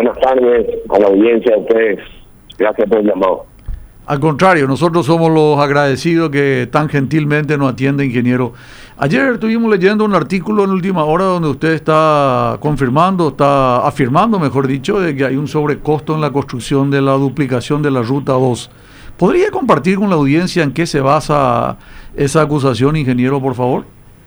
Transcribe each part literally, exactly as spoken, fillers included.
buenas tardes a la audiencia, a ustedes. Gracias por el llamado. Al contrario, nosotros somos los agradecidos que tan gentilmente nos atiende, ingeniero. Ayer estuvimos leyendo un artículo en Última Hora donde usted está confirmando, está afirmando, mejor dicho, de que hay un sobrecosto en la construcción de la duplicación de la Ruta dos. ¿Podría compartir con la audiencia en qué se basa esa acusación, ingeniero, por favor?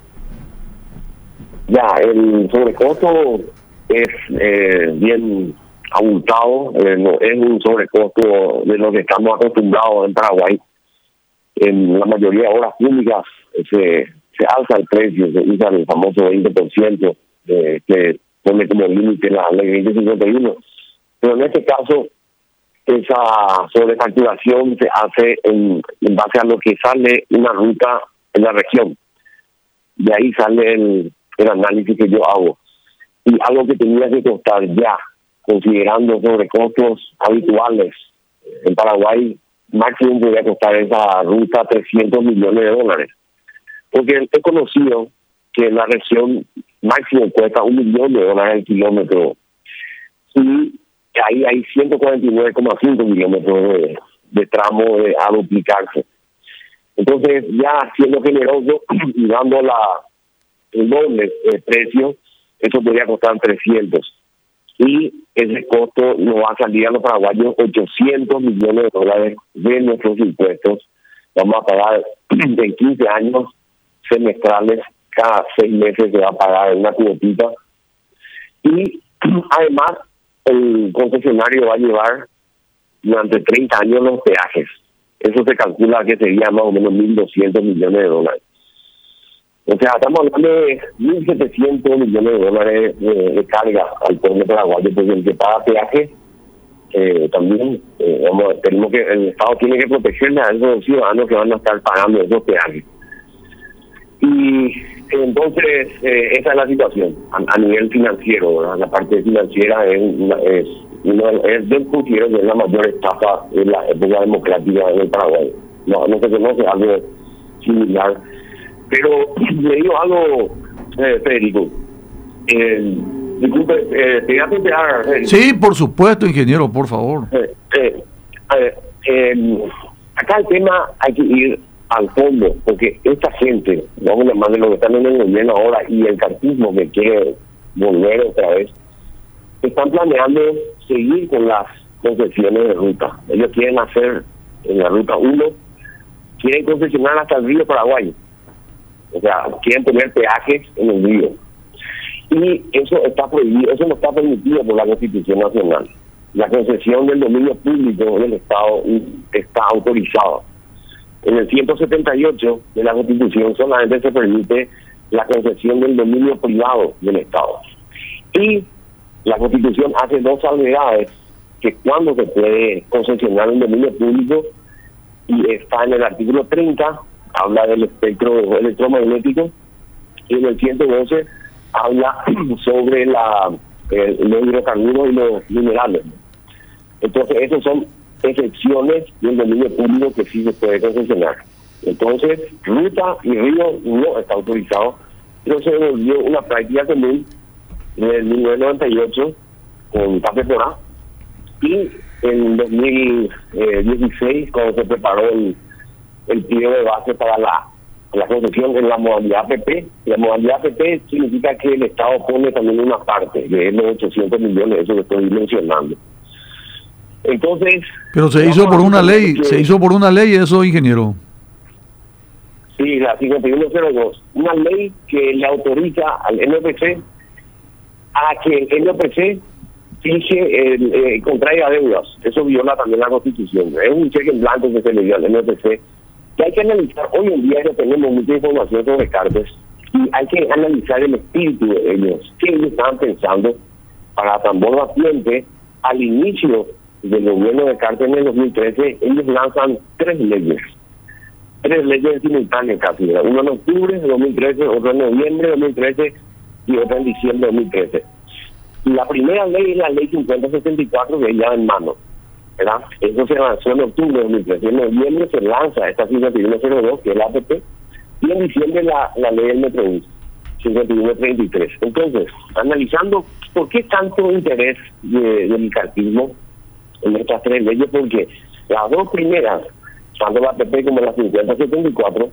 Ya, el sobrecosto es eh, bien abultado, eh, no, es un sobrecosto de lo que estamos acostumbrados en Paraguay. En la mayoría de obras públicas se, se alza el precio, se usa el famoso veinte por ciento eh, que pone como límite la ley veinte cincuenta y uno. Pero en este caso, esa sobrefacturación se hace en, en base a lo que sale una ruta en la región. De ahí sale el, el análisis que yo hago. Y algo que tenía que costar ya, considerando sobrecostos habituales en Paraguay, máximo podría costar esa ruta trescientos millones de dólares. Porque he conocido que en la región máximo cuesta un millón de dólares el kilómetro. Y ahí hay ciento cuarenta y nueve coma cinco kilómetros de, de tramo de, a duplicarse. Entonces, ya siendo generoso y dando la, el doble de precio, eso podría costar trescientos. Y ese costo nos va a salir a los paraguayos ochocientos millones de dólares de nuestros impuestos. Vamos a pagar en quince años semestrales, cada seis meses se va a pagar una cuotita. Y además, el concesionario va a llevar durante treinta años los peajes. Eso se calcula que sería más o menos mil doscientos millones de dólares. O sea, estamos hablando de mil setecientos millones de dólares de, de carga al pueblo paraguayo, porque el que paga peaje eh, también, eh, vamos, tenemos que, el Estado tiene que protegerle a esos ciudadanos que van a estar pagando esos peajes. Y entonces, eh, esa es la situación a, a nivel financiero, ¿verdad? La parte financiera es, una, es, una, es del puntero, que es la mayor estafa de la época democrática en el Paraguay. No, no se conoce algo similar. Pero le digo algo, eh, Federico. Eh, disculpe, eh, te voy a plantear, Federico. Sí, por supuesto, ingeniero, por favor. Eh, eh, eh, eh, acá el tema hay que ir al fondo, porque esta gente, vamos a llamar de lo que están en el gobierno ahora y el cartismo que quiere volver otra vez, están planeando seguir con las concesiones de ruta. Ellos quieren hacer en la ruta uno, quieren concesionar hasta el río Paraguay. O sea, quieren poner peajes en el río. Y eso está prohibido, eso no está permitido por la Constitución Nacional. La concesión del dominio público del Estado está autorizada. En el ciento setenta y ocho de la Constitución solamente se permite la concesión del dominio privado del Estado. Y la Constitución hace dos salvedades, que cuando se puede concesionar un dominio público, y está en el artículo treinta, habla del espectro electromagnético, y en el ciento doce habla sobre la eh, los hidrocarburos y los minerales. Entonces, esas son excepciones del dominio público que sí se puede concesionar. Entonces, ruta y río no está autorizado, pero se volvió una práctica común en el mil novecientos noventa y ocho con Café Porá, y en dos mil dieciséis, cuando se preparó el el pliego de base para la, la concesión en la modalidad A P P. La modalidad A P P significa que el Estado pone también una parte, que es los ochocientos millones, eso que estoy mencionando. Entonces... Pero se hizo por una ley, que, se hizo por una ley eso, ingeniero. Sí, la cincuenta y uno cero dos, una ley que le autoriza al N P C a que el N P C fije, el, eh, contraiga deudas. Eso viola también la Constitución. Es un cheque en blanco que se le dio al N P C, que hay que analizar. Hoy en día ya tenemos mucha información sobre Cartes y hay que analizar el espíritu de ellos, qué ellos estaban pensando para tambor batiente. Al inicio del gobierno de Cartes en el dos mil trece, ellos lanzan tres leyes, tres leyes simultáneas casi, una en octubre de dos mil trece, otra en noviembre de dos mil trece y otra en diciembre de dos mil trece. La primera ley es la ley cincuenta sesenta y cuatro, que ya en mano, ¿verdad? Eso se lanzó en octubre de dos mil trece. En noviembre se lanza esta cincuenta y uno cero dos, que es la A P P, y en diciembre la, la ley del Metrobús, cincuenta y uno treinta y tres. Entonces, analizando ¿por qué tanto interés de, del cartismo en estas tres leyes? Porque las dos primeras, tanto la P P como la cincuenta setenta y cuatro,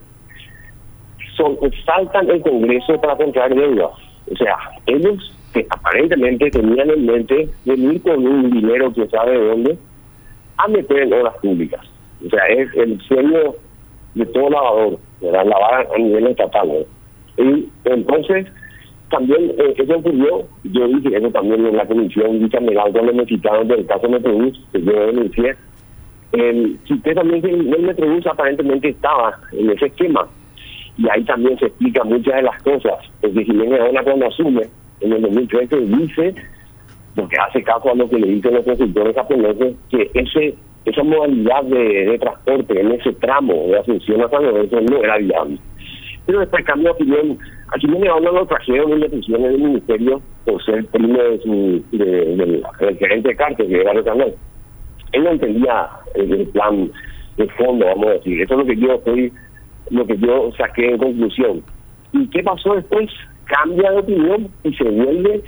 son, saltan el Congreso para contraer deuda. O sea, ellos que aparentemente tenían en mente venir con un dinero que sabe de dónde a meter en obras públicas. O sea, es el sueño de todo lavador, ¿verdad? Lavar a nivel estatal, ¿no? Y entonces, también eh, eso ocurrió, yo dije eso también en la comisión bicameral cuando me citaron del caso Metrobús, que yo denuncié. El, si usted también el Metrobús aparentemente estaba en ese esquema, y ahí también se explica muchas de las cosas, porque Jiménez ahora cuando asume, en el dos mil trece dice, porque hace caso a lo que le dicen los consultores japoneses, que ese esa modalidad de, de transporte en ese tramo de Asunción a San Lorenzo no era viable. Pero después cambió de opinión. A Jiménez ahora lo trajeron en la prisión del ministerio por ser primo de su, de, del, del gerente de Cártel, que era Canal. Él no entendía el, el plan de fondo, vamos a decir. Eso es lo que yo estoy, lo que yo saqué en conclusión. ¿Y qué pasó después? Cambia de opinión y se vuelve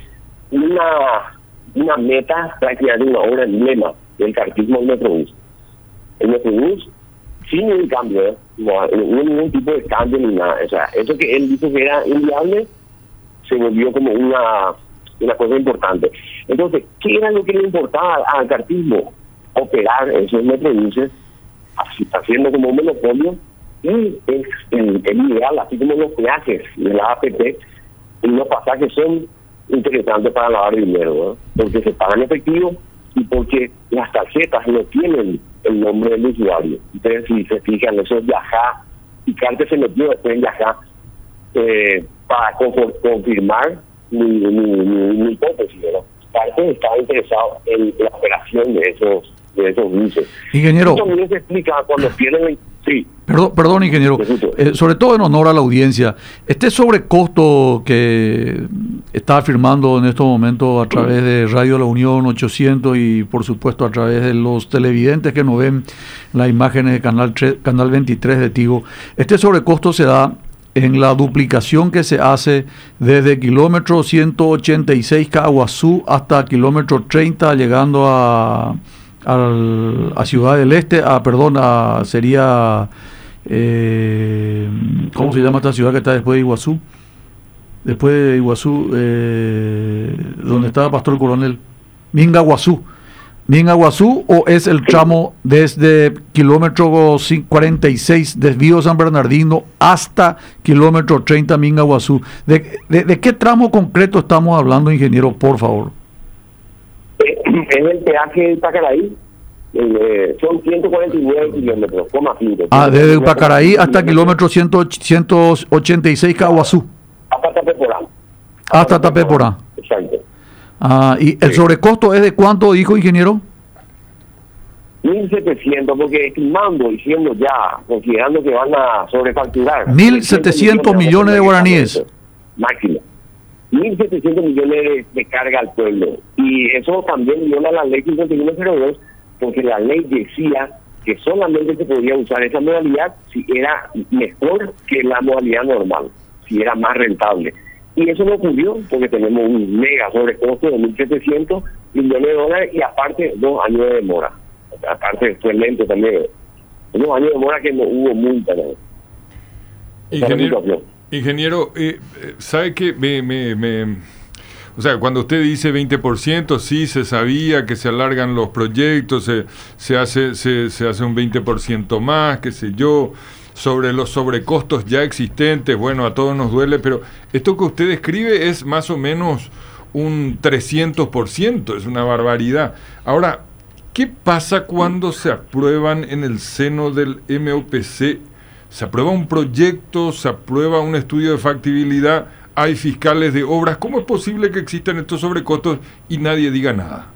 una, una meta prácticamente una obra emblema del cartismo del Metrobús. El Metrobús, sin ningún cambio, ¿eh? no, no hubo ningún tipo de cambio ni nada. O sea, eso que él dijo que era inviable, se volvió como una, una cosa importante. Entonces, ¿qué era lo que le importaba al cartismo? Operar esos Metrobuses, haciendo como un monopolio, y es el, el ideal, así como los peajes de la A P P, y los pasajes son interesantes para lavar dinero, ¿no? Porque se pagan efectivo y porque las tarjetas no tienen el nombre del usuario. Entonces, si se fijan, eso es Yajá, y Cártel se metió después en Yajá eh, para con, confirmar mi, mi, mi, mi hipótesis, ¿no? Cártel estaba interesado en la operación de esos de esos buses. Ingeniero. Eso también se explica cuando pierden... Sí. Perdón, perdón ingeniero, eh, sobre todo en honor a la audiencia, este sobrecosto que está afirmando en estos momentos a través de Radio La Unión ochocientos y por supuesto a través de los televidentes que nos ven las imágenes de Canal, tres, Canal veintitrés de Tigo, este sobrecosto se da en la duplicación que se hace desde kilómetro ciento ochenta y seis Caguazú hasta kilómetro treinta llegando a... Al, a Ciudad del Este, a, perdón, a, sería, eh, ¿cómo se llama esta ciudad que está después de Iguazú? Después de Iguazú, eh, donde estaba Pastor Coronel, Mingaguazú. ¿Mingaguazú o es el tramo desde kilómetro cuarenta y seis, desvío San Bernardino, hasta kilómetro treinta, Mingaguazú? ¿De, de, de qué tramo concreto estamos hablando, ingeniero, por favor? Es el peaje de Pacaraí, eh, son ciento cuarenta y nueve kilómetros, coma cinco. Ah, desde Pacaraí hasta kilómetro ciento ochenta y seis Caguazú. Hasta Tapeporá. Hasta Tapeporá. Exacto. Ah, ¿y el sobrecosto es de cuánto, dijo ingeniero? mil setecientos, porque estimando, diciendo ya, considerando que van a sobrefacturar. mil setecientos millones de guaraníes. Máximo. mil setecientos millones de, de carga al pueblo. Y eso también viola la ley cincuenta y uno cero dos, porque la ley decía que solamente se podía usar esa modalidad si era mejor que la modalidad normal, si era más rentable. Y eso no ocurrió porque tenemos un mega sobrecosto de mil setecientos millones de dólares y aparte dos años de demora. Aparte fue lento también. Dos años de demora que no hubo multa, ¿no? Ingeniero, ingeniero eh, ¿sabe qué? Me, me, me, o sea, cuando usted dice veinte por ciento, sí, se sabía que se alargan los proyectos, se, se, hace, se, se hace un veinte por ciento más, qué sé yo, sobre los sobrecostos ya existentes, bueno, a todos nos duele, pero esto que usted describe es más o menos un trescientos por ciento, es una barbaridad. Ahora, ¿qué pasa cuando se aprueban en el seno del M O P C? Se aprueba un proyecto, se aprueba un estudio de factibilidad, hay fiscales de obras. ¿Cómo es posible que existan estos sobrecostos y nadie diga nada?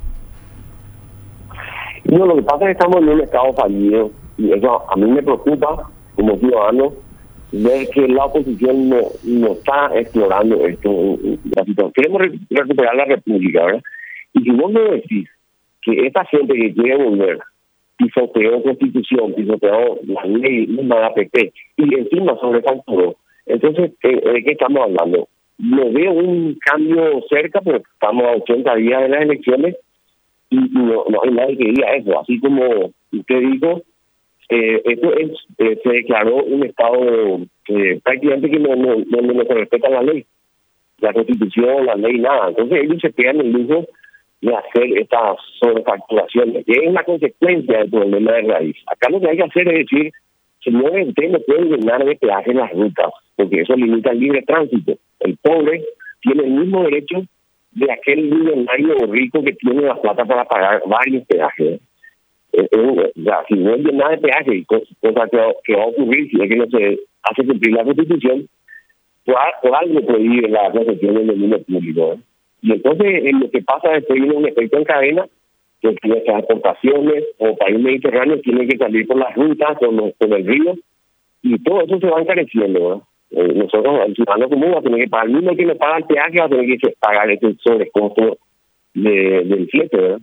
No, lo que pasa es que estamos en un estado fallido y eso a mí me preocupa como ciudadano ver que la oposición no, no está explorando esto. La situación. Queremos re- recuperar la república, ¿verdad? Y si vos me decís que esta gente que quiere volver pisoteó Constitución, pisoteó la ley misma de A P P y encima sobrefacturó, entonces, ¿de qué estamos hablando? no veo un cambio cerca, porque estamos a ochenta días de las elecciones y no, no hay nadie que diga eso. Así como usted dijo, eh, esto es, eh, se declaró un estado eh, prácticamente que no, no, no, no se respeta la ley, la Constitución, la ley, nada. Entonces ellos se quedan el lujo de hacer estas sobrefacturaciones, que es una consecuencia del problema de raíz. Acá lo que hay que hacer es decir, señores, ustedes no pueden llenar de peaje las rutas, porque eso limita el libre tránsito. El pobre tiene el mismo derecho de aquel millonario o rico que tiene la plata para pagar varios peajes. Eh, eh, ya, si no hay nada de peaje, cosa, cosa que, que va a ocurrir si es que no se hace cumplir la Constitución, por, por algo prohíbe la concesión del dominio público. ¿eh? Y entonces eh, lo que pasa es que viene un efecto en cadena, que nuestras exportaciones o país mediterráneo tienen que salir por las rutas, con, los, con el río, y todo eso se va encareciendo. ¿eh? Eh, nosotros, el ciudadano común, va a tener que pagar, el mismo que le paga el peaje, va a tener que pagar ese sobrecosto de, del flete. ¿verdad?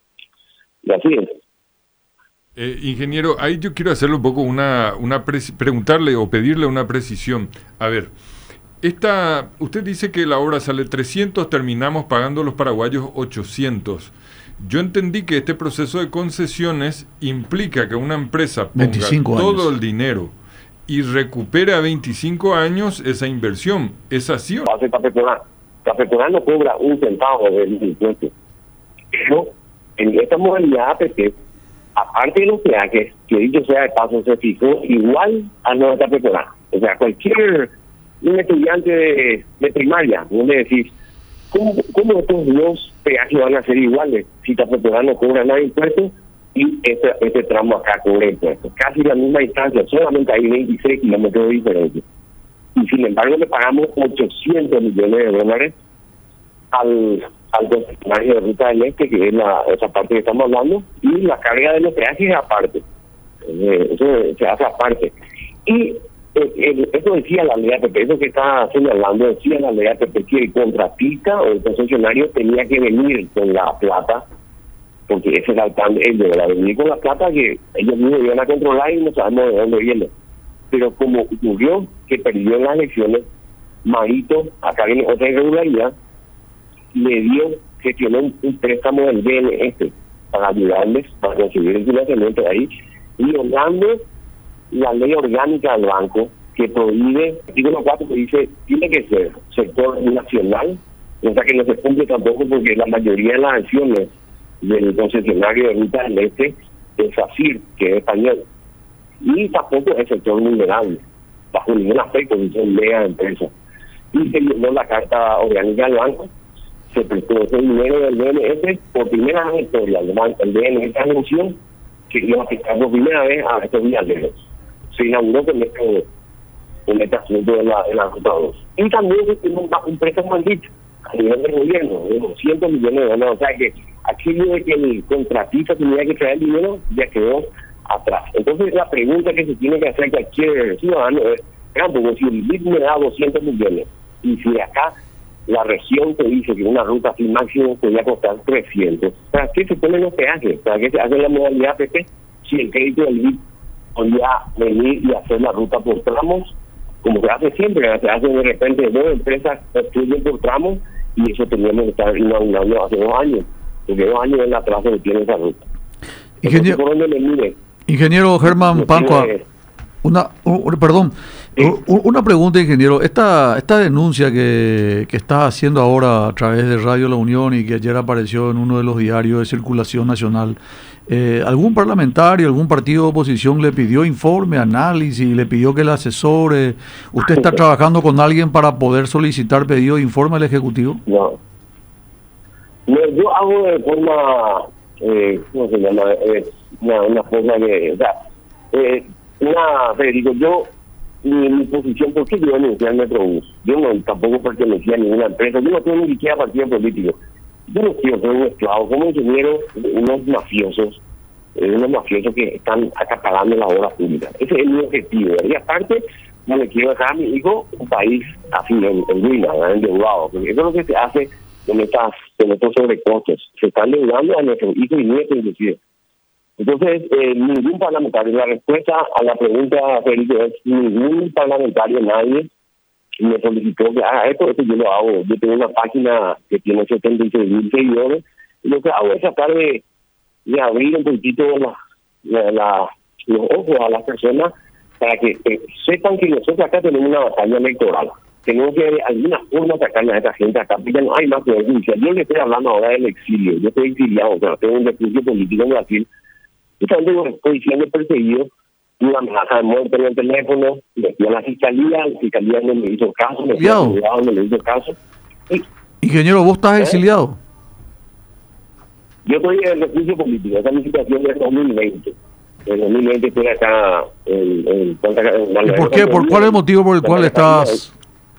Y así es. Eh, ingeniero, ahí yo quiero hacerle un poco una, una pre- preguntarle o pedirle una precisión. A ver, esta, usted dice que la obra sale trescientos, terminamos pagando los paraguayos ochocientos. Yo entendí que este proceso de concesiones implica que una empresa ponga todo el dinero y recupere a veinticinco años esa inversión. ¿Es así o no? Cafetonal. Cafetonal no cobra un centavo del impuesto. Pero en esta modalidad A P P, aparte de los peajes, que dicho sea de paso, se fijó igual a la de Cafetonal. O sea, cualquier un estudiante de, de primaria, no le decís, ¿cómo, ¿cómo estos dos peajes van a ser iguales si Cafetonal no cobra nada de impuestos y este, este tramo acá cobra impuestos? Casi la misma distancia, solamente hay veintiséis kilómetros de diferencia. Y sin embargo le pagamos ochocientos millones de dólares al, al concesionario de Ruta del Este, que es la, esa parte que estamos hablando, y la carga de los peajes aparte. Eh, eso se hace aparte. Y eh, eh, eso decía la ley A P P, eso que está señalando, decía la ley A P P que el contratista o el concesionario tenía que venir con la plata, porque ese era el plan de ellos, era venir con la plata que ellos mismos iban a controlar y no sabemos de dónde viene. Pero como ocurrió que perdió en las elecciones, Marito, acá viene otra irregularidad, le dio, gestionó un, un préstamo del B N S para ayudarles para conseguir el financiamiento de ahí, violando la ley orgánica del banco que prohíbe, artículo cuatro que dice, tiene que ser sector nacional, o sea que no se cumple tampoco porque la mayoría de las acciones del concesionario de Ruta del Este es ASIR, que es español, y tampoco es sector vulnerable, bajo ningún aspecto, que son mega empresas. Y se violó la carta orgánica del banco, se prestó ese dinero del B N S por primera vez en la historia. El B N S anunció que iba a aplicar por primera vez a estos viajeros. Se inauguró con este, con este asunto de la, de la Ruta dos. Y también se tiene un, un préstamo maldito a nivel del gobierno, de doscientos millones de dólares. O sea que aquello de que el contratista tenía que traer dinero ya quedó atrás. Entonces la pregunta que se tiene que hacer cualquier ciudadano es, porque si el B I D me da doscientos millones y si de acá la región te dice que una ruta así máximo podría costar trescientos, ¿para qué se ponen los peajes? ¿Para qué se hace la modalidad A P P? Si el crédito del B I D podría venir y hacer la ruta por tramos, como se hace siempre, se hace de repente dos empresas construyen por tramos y eso teníamos que estar inaugurando hace dos años, porque dos años es la atraso que tiene esa ruta. Ingeniero, ¿por dónde le mire? Ingeniero Germán Pancua, una, un, perdón, ¿sí? Una pregunta, ingeniero. Esta esta denuncia que, que está haciendo ahora a través de Radio La Unión y que ayer apareció en uno de los diarios de circulación nacional, eh, ¿algún parlamentario, algún partido de oposición le pidió informe, análisis, le pidió que le asesore? ¿Usted está trabajando con alguien para poder solicitar pedido de informe al Ejecutivo? No. no yo hago de forma, eh, ¿cómo se llama? Eh, una, una forma de... O sea, eh, una, Federico, yo, mi, mi posición, ¿por qué yo denuncié al Metrobús? Yo no, tampoco pertenecía a ninguna empresa, yo no tengo ni siquiera partido político. Yo no quiero ser un esclavo, como ingeniero, unos mafiosos, eh, unos mafiosos que están acaparando la obra pública. Ese es mi objetivo. Y aparte, no le quiero dejar a mi hijo un país así, en, en ruina, endeudado, porque eso es lo que se hace con, estas, con estos sobrecostos. Se están endeudando a nuestros hijos y nietos, inclusive. Entonces, eh, ningún parlamentario, la respuesta a la pregunta, Felipe, es ningún parlamentario, nadie me solicitó que haga esto, esto yo lo hago. Yo tengo una página que tiene setenta y seis mil seguidores, y lo que hago es tratar de, de abrir un poquitito la, la, la, los ojos a las personas para que eh, sepan que nosotros acá tenemos una batalla electoral. Tenemos que de alguna forma sacarle a esta gente acá, porque no hay más poder judicial. Yo le estoy hablando ahora del exilio, yo estoy exiliado, o sea, tengo un refugio político en Brasil, y también estoy siendo perseguido, una amenaza de muerte en el teléfono, me fui a la fiscalía, la fiscalía no me hizo caso, me fui al juzgado, no me hizo caso. Y, Ingeniero, ¿vos estás ¿eh? exiliado? Yo estoy en el refugio político, esa es mi situación del dos mil veinte. En dos mil veinte estoy acá en, en, en, en, en ¿Y por qué? ¿Por cuál es el motivo por el cual estás...?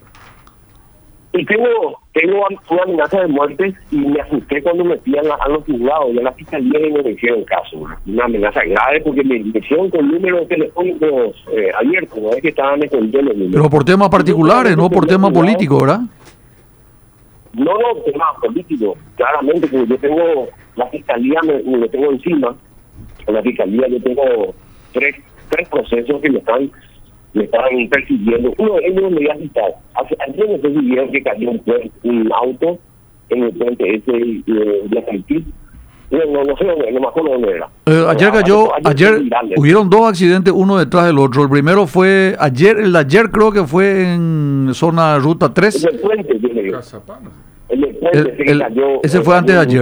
Y tengo, tengo una amenaza de muerte y me asusté cuando me fui a, la, a los juzgados y a la fiscalía y no me hicieron caso. Una amenaza grave porque me, me hicieron con números telefónicos eh, abiertos, no es que estaban escondiendo los números. Pero por temas particulares, no por temas políticos, ¿verdad? No, no, temas políticos, claramente, porque yo tengo, la fiscalía me, me lo tengo encima, en la fiscalía yo tengo tres, tres procesos que me están me estaban persiguiendo. Uno de ellos me iba a citar. Ayer me persiguieron que cayó un, un auto en el puente ese de, de Haití. No, no, no sé dónde, no me acuerdo dónde era. Eh, ayer cayó, ayer, ayer hubieron dos accidentes, uno detrás del otro. El primero fue ayer, el de ayer creo que fue en zona ruta tres. En el puente, yo le digo. En el puente el, que el, cayó. Ese fue antes de ayer.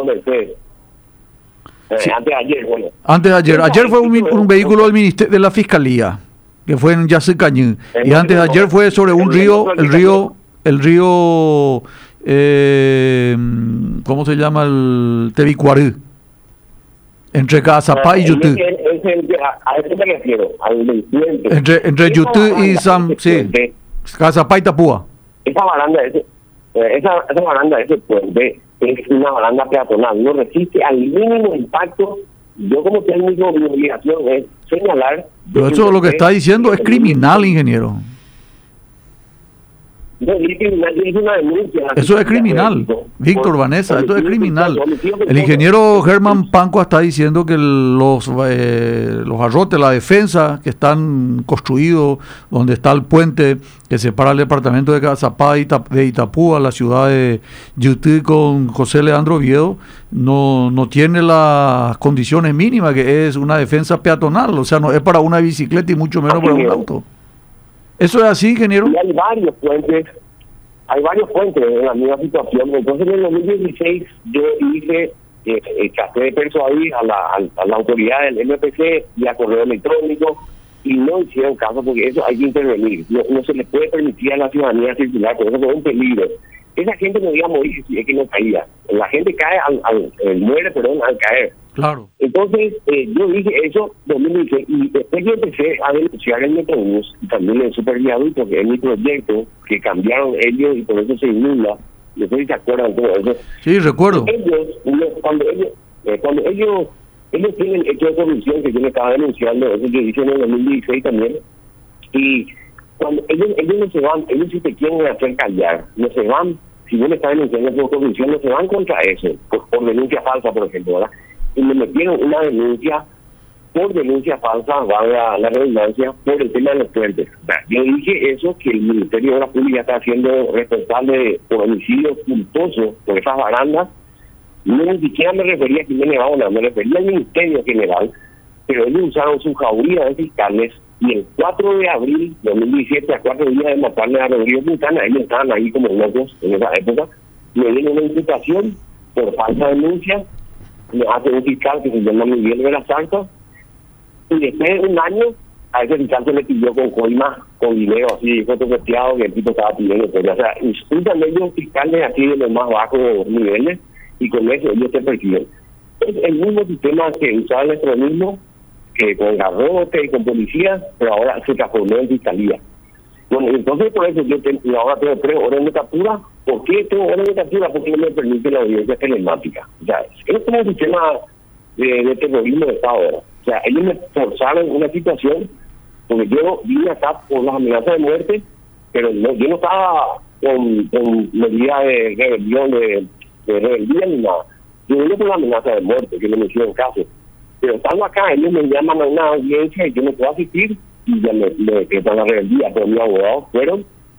Eh, sí. Antes de ayer, bueno. Antes de ayer. Ayer fue un, un vehículo del ministerio de la Fiscalía, que fue en Yacycañí, y antes de ayer fue sobre un río, el río, el río, eh, ¿cómo se llama? El Tebicuarí, entre Cazapá y Yutí. A eso me refiero, al del puente. Entre, entre Yutí y San, sí, Cazapá y Tapúa. Esa baranda, ese, esa, esa baranda, ese puente, es una baranda peatonal, no resiste al mínimo impacto. Yo como técnico, mi obligación es señalar... Pero eso lo que está diciendo es criminal, ingeniero. No, es criminal, es una denuncia. Eso es criminal, Víctor, Vanessa, esto es criminal. El ingeniero Germán Pancua está diciendo que los eh, los arrotes, la defensa que están construidos, donde está el puente que separa el departamento de Cazapá y de Itapúa, la ciudad de Yutí con José Leandro Oviedo, no, no tiene las condiciones mínimas, que es una defensa peatonal, o sea, no es para una bicicleta y mucho menos para un auto. ¿Eso es así, ingeniero? Y hay varios puentes, hay varios puentes en la misma situación. Entonces, en el dos mil dieciséis yo hice, eh, eh, traté de persuadir a la, a, a la autoridad del M P C y a correo electrónico, y no hicieron caso porque eso hay que intervenir. No, no se le puede permitir a la ciudadanía circular, porque eso es un peligro. Esa gente no iba a morir si es que no caía. La gente cae, al, al, al muere, perdón, al caer. Claro. Entonces, eh, yo dije eso dos mil dieciséis, y después yo empecé a denunciar el Metrobús y también el Superviaducto, que es mi proyecto, que cambiaron ellos y por eso se inunda. No sé si se acuerdan de todo eso. Sí, recuerdo. Ellos, cuando ellos, eh, cuando ellos, ellos tienen hecho de corrupción, que yo me estaba denunciando, eso yo hice en el dos mil dieciséis también, y cuando ellos, ellos no se van, ellos si te quieren hacer callar, no se van, si yo me estaba denunciando por corrupción, no se van contra eso, por, por denuncia falsa, por ejemplo, ¿verdad? Y me metieron una denuncia por denuncia falsa, valga la redundancia, por el tema de los puentes. O sea, yo dije eso, que el Ministerio de Obras Públicas está siendo responsable por homicidio culposo por esas barandas. No, ni siquiera me refería a Jiménez Baona, me refería al Ministerio General, pero ellos usaron su jauría de fiscales, y el cuatro de abril de dos mil diecisiete, a cuatro días de matarle a Rodrigo Quintana, ellos estaban ahí como locos en esa época, me dieron una imputación por falsa denuncia, me hace un fiscal que se llama Miguel de las Santas, y después de un año a ese fiscal se le pidió con coima, con dinero así fotocopiado, que el tipo estaba pidiendo. Pues, o sea, insultan ellos fiscales así de los más bajos niveles, y con eso ellos se persiguen. Es el mismo sistema que usaba el extremismo, que con garrote y con policías, pero ahora se transformó en fiscalía. Bueno, entonces por eso yo tengo, ahora tengo tres órdenes de captura. ¿Por qué tengo órdenes de captura? Porque no me permite la audiencia telemática. O sea, es como un sistema de, de terrorismo de Estado ahora. O sea, ellos me forzaron una situación, porque yo vine acá por las amenazas de muerte, pero no, yo no estaba con, con medidas de rebelión, de, de rebeldía ni nada. Yo vine por la amenaza de muerte, que no me hicieron caso. Pero estando acá, ellos me llaman a una audiencia y yo no puedo asistir, y ya me, me decretan la rebeldía, pero mis abogados fueron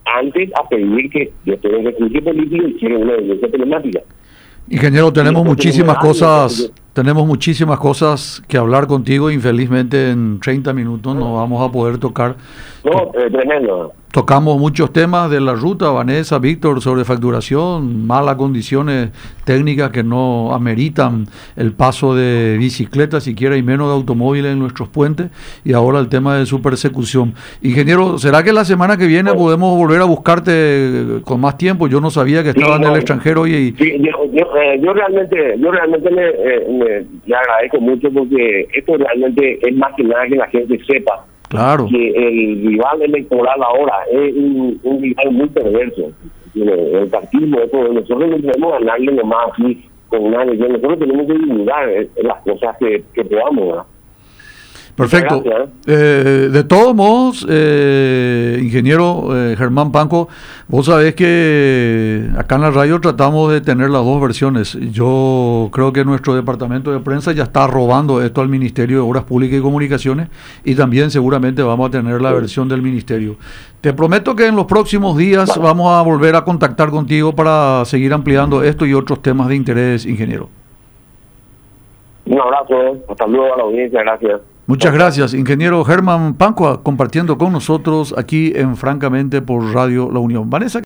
antes a pedir que yo tenga un recurso político y quiero una audiencia telemática. Ingeniero, tenemos Sí, muchísimas porque no me da, cosas, entonces- tenemos muchísimas cosas que hablar contigo. Infelizmente en treinta minutos no vamos a poder tocar. No, eh, tremendo. Tocamos muchos temas de la ruta, Vanessa, Víctor, sobre facturación, malas condiciones técnicas que no ameritan el paso de bicicletas siquiera y menos de automóviles en nuestros puentes, y ahora el tema de su persecución. Ingeniero, ¿será que la semana que viene podemos volver a buscarte con más tiempo? Yo no sabía que estaba Sí, en el no. extranjero y... Sí, yo, yo, eh, yo realmente, yo realmente le, eh, me- le agradezco mucho porque esto realmente es más que nada que la gente sepa Claro. que el rival electoral ahora es un, un rival muy perverso. El partismo, eso, nosotros no podemos ganarle nomás así con una elección, nosotros tenemos que divulgar eh, las cosas que, que podamos, ¿verdad? Perfecto. Gracias. Eh, de todos modos, eh, ingeniero eh, Germán Panco, vos sabés que acá en la radio tratamos de tener las dos versiones. Yo creo que nuestro departamento de prensa ya está robando esto al Ministerio de Obras Públicas y Comunicaciones, y también seguramente vamos a tener la versión del Ministerio. Te prometo que en los próximos días vamos a volver a contactar contigo para seguir ampliando esto y otros temas de interés, ingeniero. Un abrazo, hasta luego a la audiencia, gracias. Muchas gracias, ingeniero Germán Panco, compartiendo con nosotros aquí en Francamente por Radio La Unión. Vanessa.